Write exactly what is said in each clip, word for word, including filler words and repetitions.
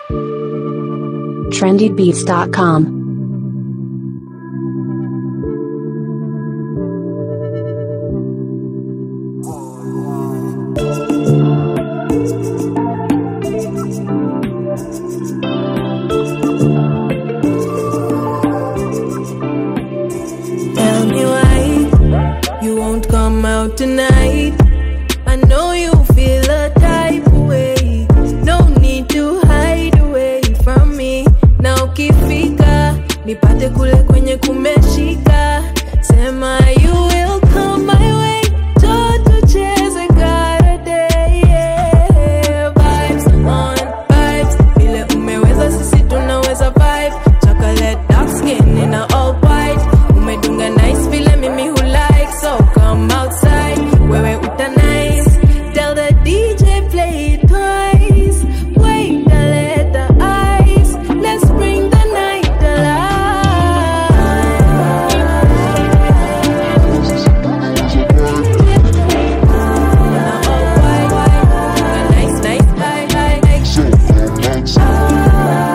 trendy beats dot com. Tell me why you won't come out tonight. I know you feel a type of way. No need to hide away from me. Na ukifika nipate kule kwenye kumeshika. Sema you will come my way. Toto cheze Saturday, yeah. Vibes on vibes. Vile umeweza sisi tunaweza vibe. Chocolate dark skin in a all white. Umedunga nice vile mimi who like. So come outside. Wewe uta nice. Tell the D J play it twice. Wait a let the ice. Let's bring the night alive. All white, white. Nice, nice, like, like, like. So come outside.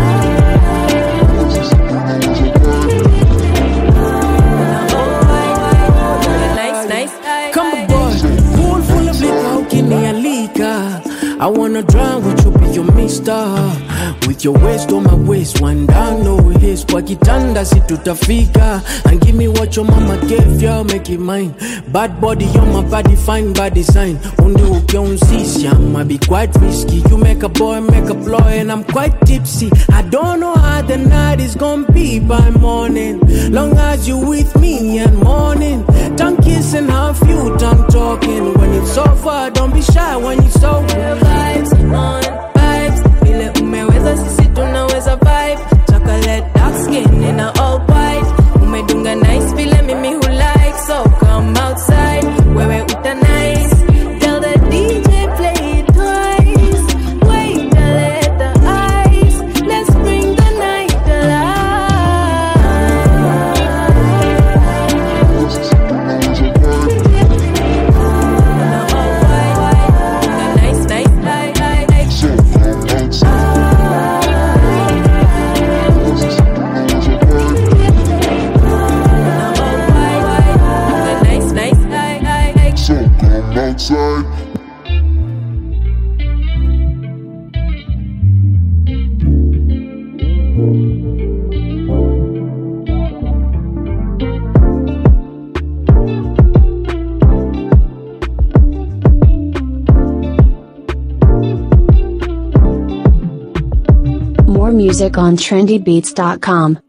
Nice, nice, like, Come like, boy, pool full of liquor, ukinialika. I wanna drown with you, be your mister. With your waist on my waist, one down, no his. Kwa kitanda si tutafika. And give me what your mama gave you, make it mine. Bad body on my body, fine by design. Undi ukionsisi, I'ma be quite risky. You make a boy, make a ploy, and I'm quite tipsy. I don't know how the night is gonna be by morning. Long as you with me and morning. Tongue kissing, half you, tongue talking. When it's over, don't be shy when it's over. vibes on vibes. Vile umeweza sisi tunaweza vibe. Chocolate dark skin in a all white. Umedunga nice vile mimi who like. So come outside. Wewe uta nice. Tell the D J play it twice. Wait a let the ice. Let's bring the night alive. All white, white. Nice, nice, like, like, like. So come outside. All white, white. Nice, nice, like, like, like. So come outside. More music on trendy beats dot com.